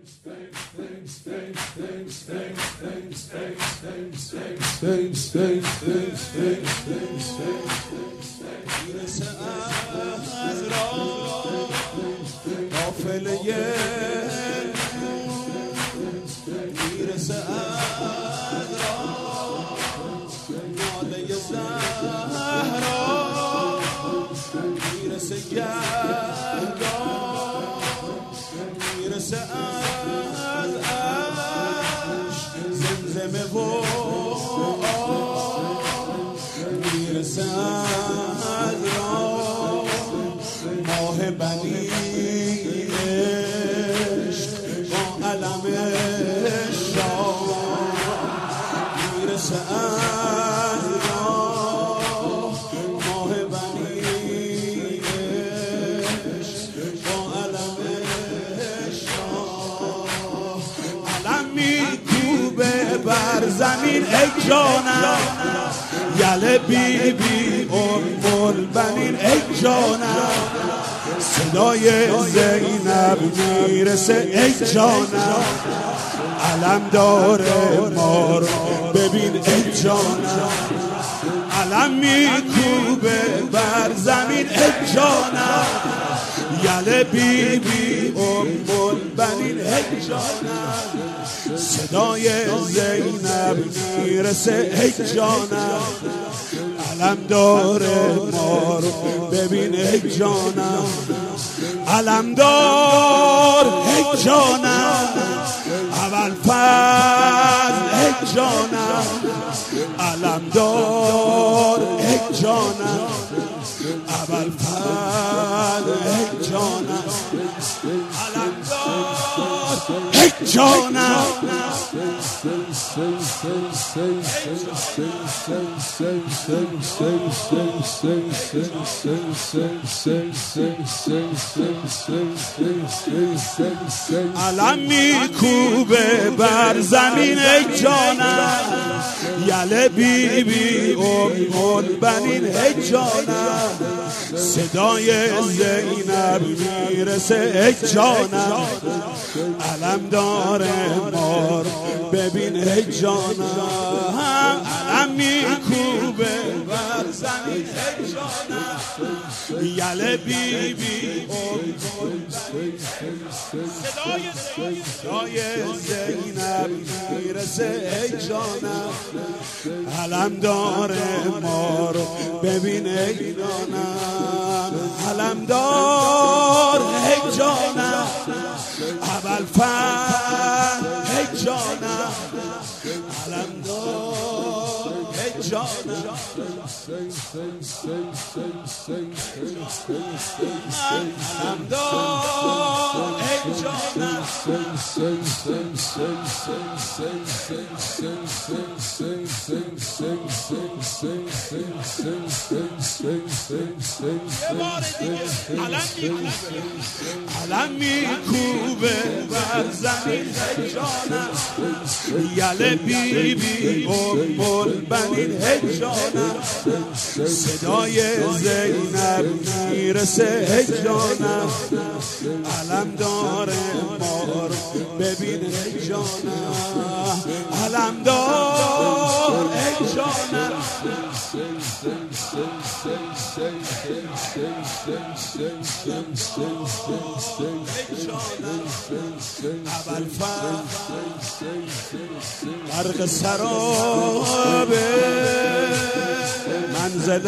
میرسه از زمزمه و میرسه از ماه بنی عشق با علم شاه میرسه از ماه بنی عشق با علم شاه علم میکوبه بر زمین ای جانم یله بی بی ام البنین ای جانم صدای زینب میرسه ای جانم علم داره ما رو ببین ای جانم علم میکوبه بر زمین ای جانم یله بی بی ام البنین ای جانم صدای زینب میرسه ای جانم علم داره ما رو ببین ای جانم علم دار ای جانم اول فضل ای جانم علم دار ای جانم اول فضل ای جانم علم دار ای جانم علم میکوبه بر زمین ای جانم یله بی بی ام البنین ای جانم صدای زینب میرسه ای جانم علم داره ما رو ببین ای جانم علم میکوبه بر زمین ای جانم یله بی بی صدای زینب میرسه ای جانم علم داره ما رو ببین ای جانم علم دار ای جانم اول فن ای جانم علم دار ای جانم علم دار ای جانم علم میکوبه بر زمین ای جانم یله بی بی ام البنین ای جانم صدای زینب میرسه ای جانم علم داره ما رو ببین ای جانم علم دار ای جانم اول برق سرابه منزل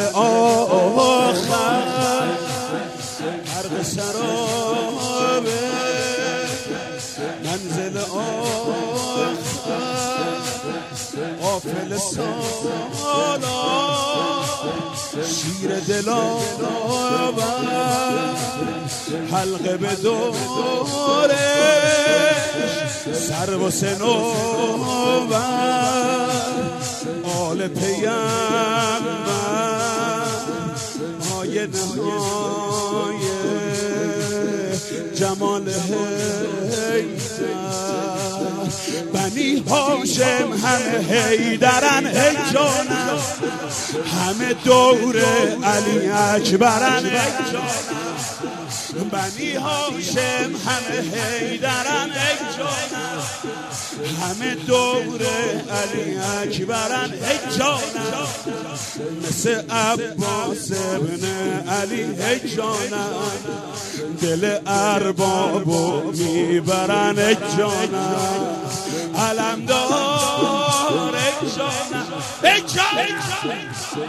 آخر برق سرابه منزل آخر غافل سالا شیر دلاور حلقه به دورش سر و سنوبر آل پیغمبر های نهای جمال حیدر بنی هاشم همه حیدرن ای جانم همه دور علی اکبرن ای جانم بنی هاشم همه حیدرن ای جانم همه دور علی اکبرن ای جانم، مثل عباس ابن علی ای جانم، دل اربابو میبرن ای جانم، علمدار ای جانم ای جانم.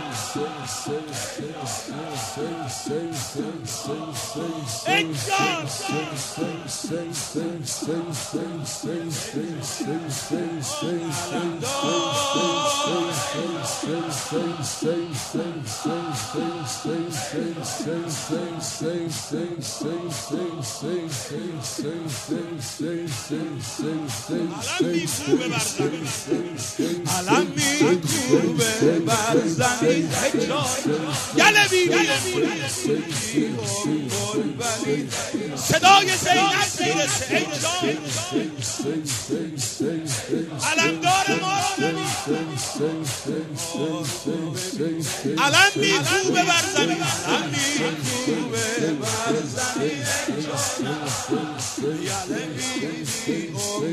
علم میکوبه بر زمین گله بیبی صدای زینب میرسه ای جان، علمدار ما علم میکوبه بر زمین، علم میکوبه بر زمین گله بیبی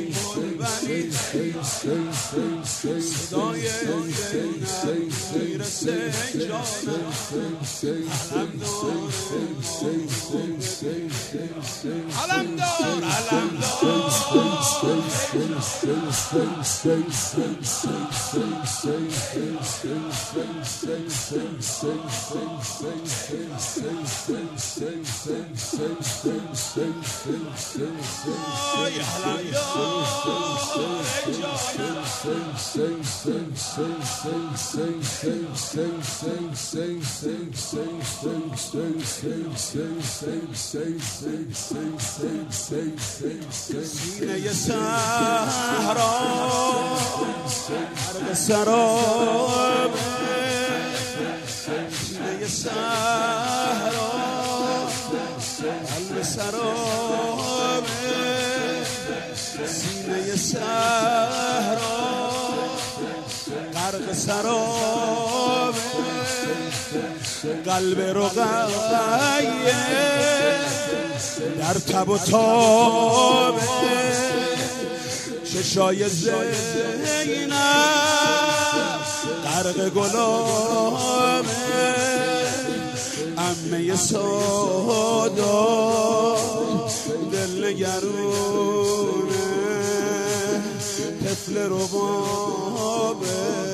صدای زینب میرسه ای جانم، علمدار علمدار سینه صحرا غرق سراب، سینه صحرا قلب سراب، سینه صحرا غرق سراب، قلب رقیه در تب و تاب، چشای زینب غرق گلاب، عمه سادات دل نگرونه، طفل ربابه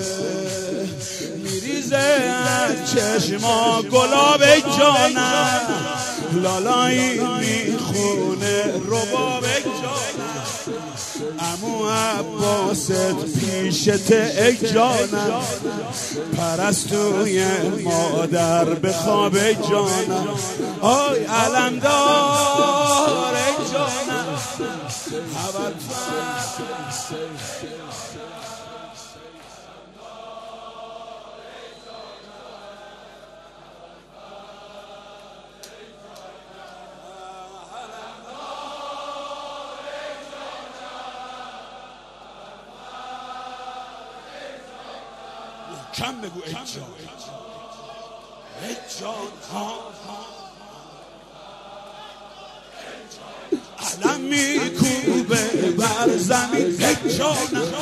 میریزه از چشما گلاب جانم، لالایی میخونه رباب جانم، عمو عباست پیشت ای جانم، پرستوی مادر به خواب جانم، آی علمدار ای جانم، کم بگو ای جان ای جان علم میکوبه بر زمین ای جانم،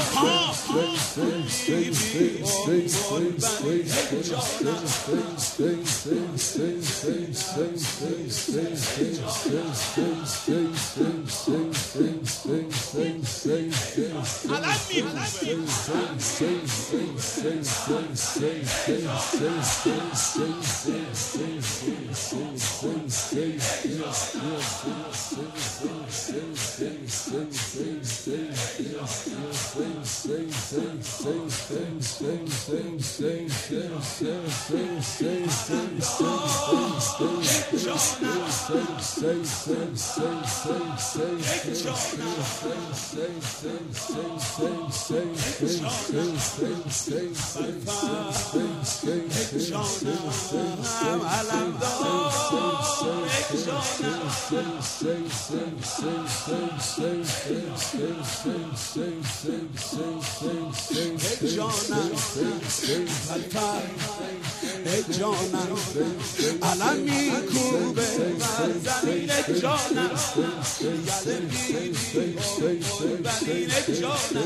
Ejona, Alfa, Ejona, Alami Kube, Bazani Ejona, Yalemi, Bani Ejona,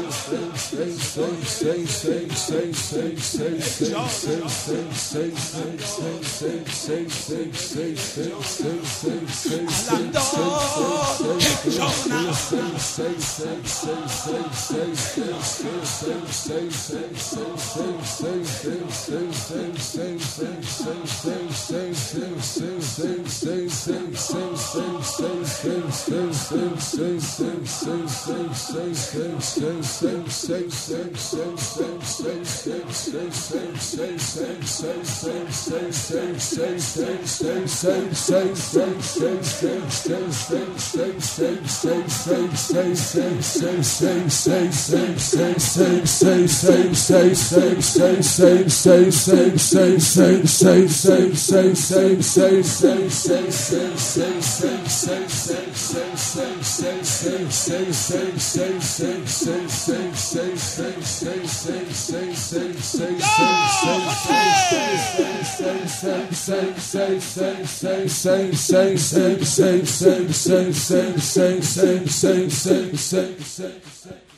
Say